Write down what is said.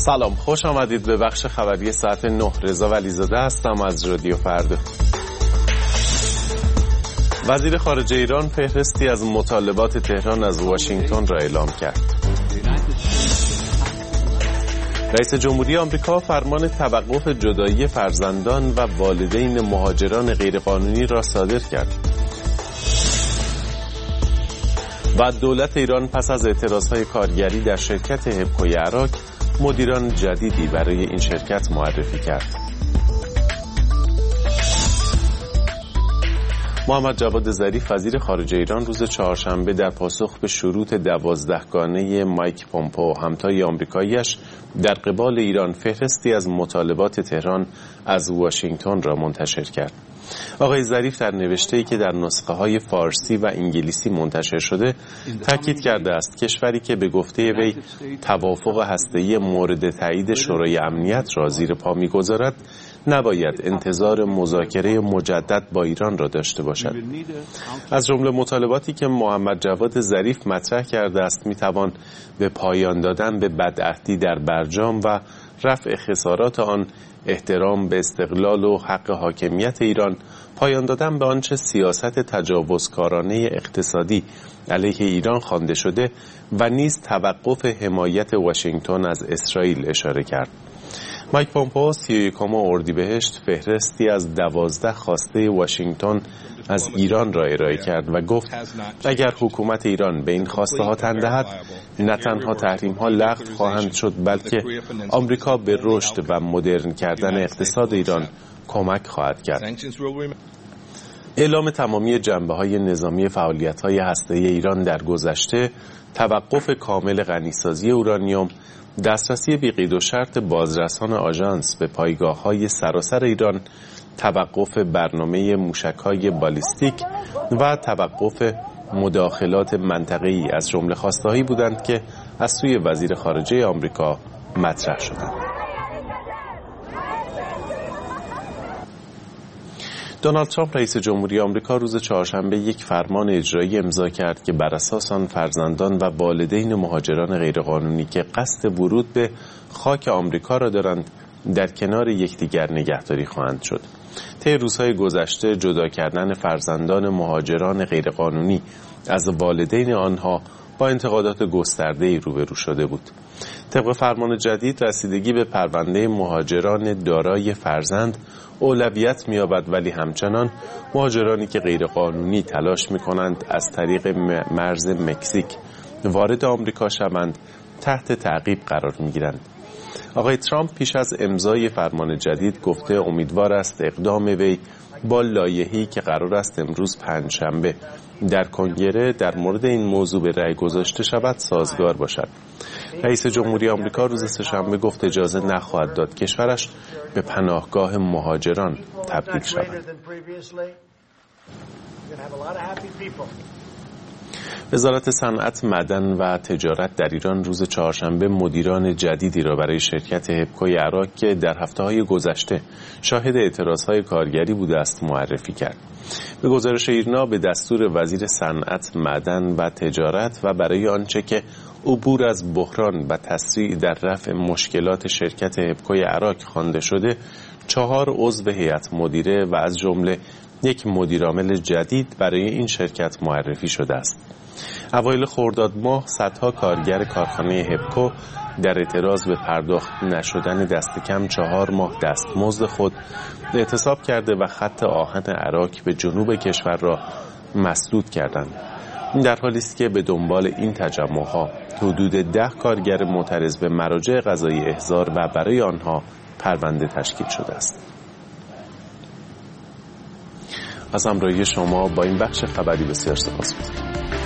سلام، خوش آمدید به بخش خبری ساعت 9. رضا ولیزاده هستم از رادیو فردا. وزیر خارجه ایران فهرستی از مطالبات تهران از واشنگتن را اعلام کرد. رئیس جمهوری آمریکا فرمان توقف جدایی فرزندان و والدین مهاجران غیرقانونی را صادر کرد. و دولت ایران پس از اعتراضهای کارگری در شرکت هبکوی عراق مدیران جدیدی برای این شرکت معرفی کرد. محمد جواد ظریف وزیر خارجه ایران روز چهارشنبه در پاسخ به شروط 12گانه مایک پومپئو همتای آمریکایی‌اش در قبال ایران فهرستی از مطالبات تهران از واشنگتن را منتشر کرد. آقای ظریف در نوشته‌ای که در نسخه‌های فارسی و انگلیسی منتشر شده تاکید کرده است کشوری که به گفته وی توافق هسته‌ای مورد تایید شورای امنیت را زیر پا می‌گذارد نباید انتظار مذاکره مجدد با ایران را داشته باشد. از جمله مطالباتی که محمد جواد ظریف مطرح کرده است میتوان به پایان دادن به بدعهدی در برجام و رفع خسارات آن، احترام به استقلال و حق حاکمیت ایران، پایان دادن به آنچه سیاست تجاوزکارانه اقتصادی علیه ایران خوانده شده و نیز توقف حمایت واشنگتن از اسرائیل اشاره کرد. مایک پومپئو 31 اردیبهشت فهرستی از 12 خواسته واشنگتن از ایران را ارائه کرد و گفت اگر حکومت ایران به این خواسته ها تن دهد نه تنها تحریم ها لغو خواهند شد بلکه آمریکا به رشد و مدرن کردن اقتصاد ایران کمک خواهد کرد. اعلام تمامی جنبه‌های نظامی فعالیت‌های هسته‌ای ایران در گذشته، توقف کامل غنیسازی اورانیوم، دسترسی بی قید و شرط بازرسان آژانس به پایگاه‌های سراسر ایران، توقف برنامه موشک‌های بالیستیک و توقف مداخلات منطقه‌ای از جمله خواسته‌هایی بودند که از سوی وزیر خارجه آمریکا مطرح شدند. دونالد ترامپ رئیس جمهوری آمریکا روز چهارشنبه یک فرمان اجرایی امضا کرد که بر اساس آن فرزندان و والدین مهاجران غیرقانونی که قصد ورود به خاک آمریکا را دارند در کنار یکدیگر نگهداری خواهند شد. طی روزهای گذشته جدا کردن فرزندان مهاجران غیرقانونی از والدین آنها با انتقادات گسترده‌ای روبرو شده بود. طبق فرمان جدید رسیدگی به پرونده مهاجران دارای فرزند اولویت می‌یابد، ولی همچنان مهاجرانی که غیرقانونی تلاش می‌کنند از طریق مرز مکزیک وارد آمریکا شوند تحت تعقیب قرار می‌گیرند. آقای ترامپ پیش از امضای فرمان جدید گفته امیدوار است اقدام وی با لایحه‌ای که قرار است امروز پنجشنبه در کنگره در مورد این موضوع به رأی گذاشته شود سازگار باشد. رئیس جمهوری آمریکا روز سه‌شنبه گفت اجازه نخواهد داد کشورش به پناهگاه مهاجران تبدیل شود. وزارت صنعت، معدن و تجارت در ایران روز چهارشنبه مدیران جدیدی را برای شرکت هبکوی عراق که در هفته‌های گذشته شاهد اعتراضهای کارگری بوده است معرفی کرد. به گزارش ایرنا به دستور وزیر صنعت، معدن و تجارت و برای آنچه که عبور از بحران و تسریع در رفع مشکلات شرکت هبکوی عراق خوانده شده، 4 عضو هیئت مدیره و از جمله یک مدیرعامل جدید برای این شرکت معرفی شده است. اوایل خرداد ماه صدها کارگر کارخانه هبکو در اعتراض به پرداخت نشدن دست کم 4 ماه دستمزد خود اعتصاب کرده و خط آهن عراق به جنوب کشور را مسدود کردند. این در حالی است که به دنبال این تجمع‌ها حدود 10 کارگر معترض به مراجع قضایی احضار و برای آنها پرونده تشکیل شده است. از همراهی شما با این بخش خبری بسیار سپاسگزارم.